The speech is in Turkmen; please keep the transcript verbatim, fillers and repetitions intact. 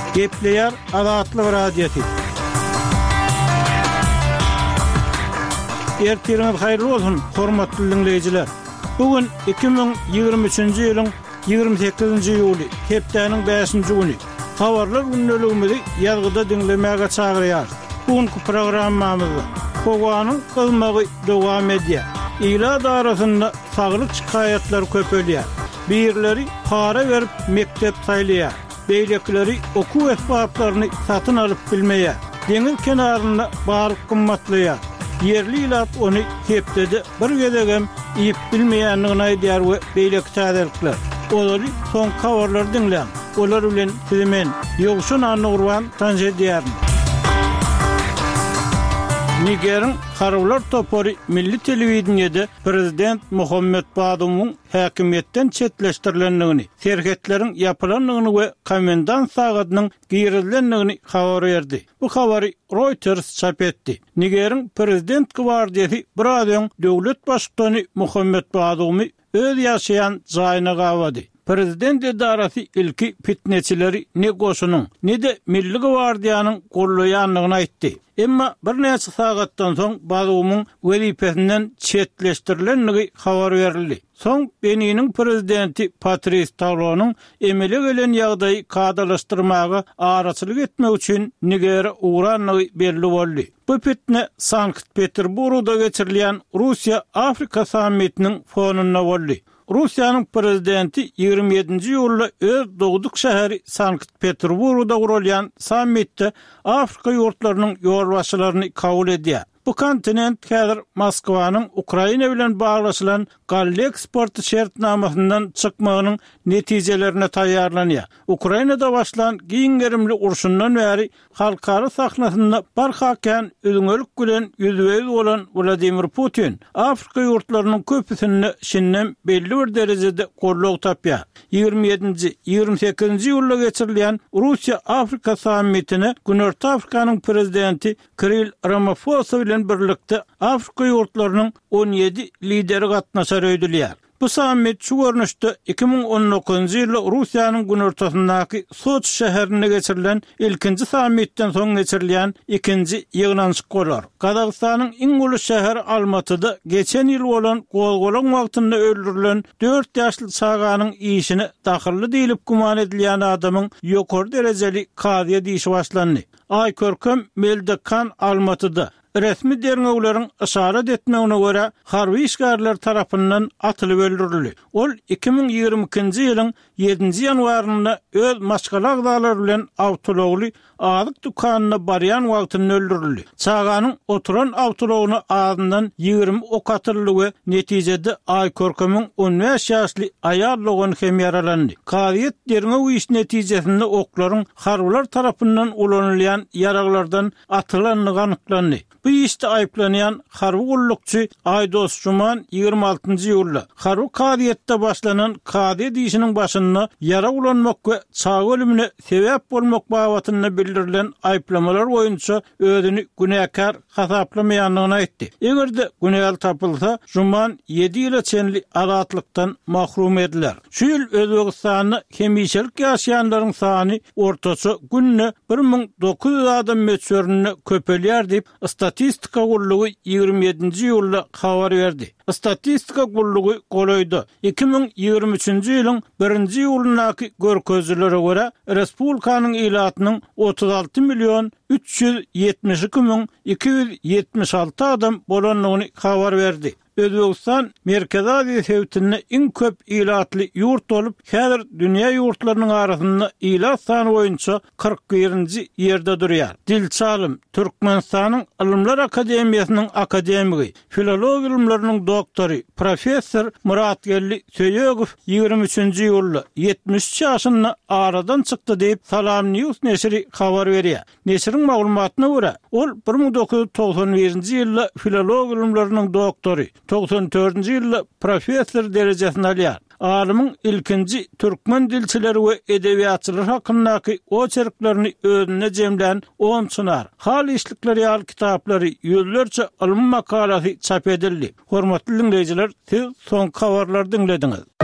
Gepleyer Azatlyk Radiosu. Ertiriniz hayırlı olsun, hormatly dinleyijiler. Bugün iki bin ýygrimi üçinji ýylyň ýygrimi sekizinji ýuly, hepdeniň beşinji güni. Habarlar günneligimizi ýazgyda dinlemäge çagyrýar. Bugünkü programmamyzda Howanyň kylmagy dowam edýär. Ýylar arasynda saglyk şikaýetler köpelýär. Birleri para berip mektep saýlýar. Beýlekleri okuw esbaplarını satyn alyp bilmeýär. Deňiz kenarynda baryk gymmatlaýar. Yerli ilat onu hepdede bir gedegem iyip bilmeýändigini aýdýar we beýlek täzelikler. Olary soň habarlar dinleýän. Olar bilen sizimen ýogşun anurwan tanjediýär. Nigerin Harwlar topary milli telewizionyada prezident Muhammed Badumyň häkimetden çetleşdirilendigini, serhetleriň ýapylandygyny we komendant sagatynyň giýerilendigini habar berdi. Bu habary Reuters çap etdi. Nigerin prezident gwardiýasy Biraden döwlet başlygy Muhammed Badumy öz ýaşaýan jaýyna gawady. Prezident edarasy ilki fitneçileri ne goşunyň, ne de milli gwardiýanyň gollaýanlygyny aýtdy. Emma bir näçe sagatdan soň Badumyň wezipesinden çetleşdirilenligi habar berildi. Soň Beniniň prezidenti Patrice Talonyň emele gelen ýagdaýy kadalaşdyrmagy araçylyk etmek üçin Nigerä uğranlygy belli boldy. Bu fitne Sankt-Peterburgda geçirilýän Russiýa-Afrika sammitiniň fonuna boldy. Russiýanyň prezidenti ýygrimi ýedinji ýylda öz dogduk şäheri Sankt-Peterburgda gurulýan sammitde Afrika ýurtlarynyň ýolbaşçylaryny kabul edýär. Bu kontinent häzir Moskwanyň Ukraina bilen baglaşylan galla eksporty şertnamasyndan çykmagynyň netijelerine taýýarlanýar. Ukrainada başlan giňgerimli urşundan bäri halkary sahnasynda barhaken öňölük bilen ýüzbeýiz bolan Vladimir Putin Afrika ýurtlarynyň köpüsini şinnem belli bir derejede gollog tapýar. ýygrimi ýedinji ýygrimi sekizinji ýylda geçirilýän Russiýa-Afrika sammitine Günörtü Afrikanyň prezidenti Kirill Ramaphosa bilen birlikde Afrika ýurtlarynyň on ýedi lideri gatnaşar öýdülýär. Bu sammit şu görnüşde iki bin on dokuzunji ýylda Russiýanyň günörtüsindäki Soç şäherinde geçirilen ilkinji sammitden soň geçirilýän ikinji ýygnanşyk bolar. Kazakstanyň iň uly şäheri Almatyda geçen ýyl bolan gowgolaň wagtynda öldürilen dört ýaşly çaganyň işini dahilli diýilip guman edilýän adamyň ýokary derejeli kadyýa diýişi başlandy. Aýkörkem Meldekan Almatyda resmi derňegleriň işaret etmegine görä harby işgärler tarapyndan atylyp öldürildi. Ol iki bin ýygrimi ikinji ýylyň ýedinji ýanwarynda öz maşgala agdalary bilen awtologly azyk dukanyna barýan wagtynda öldürildi. Çaganyň oturan awtologyny ağzyndan ýygrimi ok atyldy we netijede Aýkörkemiň on beş ýaşly aýal hem yaralandy. Kadyet derňew iş netijesinde oklaryň harbylar tarapyndan ulanylýan ýaraglardan atylanlygy anyklandy. Bu işte aýplanýan harby gullukçy Aydos Juman ýygrimi altynjy ýylda harby kadyetde başlanan kady diýişiniň başyna yara ulanmak we çag ölümine sebäp bolmak babatyna bildirilen aýplamalar boýunça özüni günäkar hasaplamaýanlygyny aýtdy. Egerde günäl tapylsa Juman ýedi ýyla çenli azatlykdan mahrum ediler. Şu ýyl Özbegistanyny hemişelik ýaşaýanlaryň sany ortaça günne bir min dokuz ýüz adam meçörüne köpelýär diýip Statistika gullugy ýygrimi ýedinji ýylda habar berdi. Statistika gullugy goloýdy. iki bin ýygrimi üçinji ýylyň birinji ýylyndaky görkezlere görä respublikanyň ilatynyň otuz alty milyon üç ýüz ýetmiş iki min iki ýüz ýetmiş alty adam bolanlygyny habar berdi. Özbegistan Merkezi Aziýa Sewtinde iň köp ilatly ýurt bolup, häzir dünýä ýurtlarynyň arasynda ilat sany boýunça kırk birinji ýerde durýar. Dilçalim Türkmenistanyň Ilmlar Akademiýasynyň akademigi, filologiýa ilmläriniň doktory, professor Muratgelli Söýegow ýygrimi üçinji ýylda ýetmiş üç ýaşynda aradan çykdy diýip Salam News neşri habar berýär. Neşriň maglumatyna görä, ol bir min dokuz ýüz toksan birinji ýylda filologiýa ilmläriniň doktory, toksan dördünji ýylda professor derejesini alýar. Alymyň ilkinji türkmen dilçileri we edebiýatçylar hakyndaky oçerklerini özüne jemlän on sunar. Hal işlikleri ýaly kitaplary ýüzlerçe ilim makalasy çap edildi. Hormatly dinleýijiler, siz soňky habarlary dinlediňiz.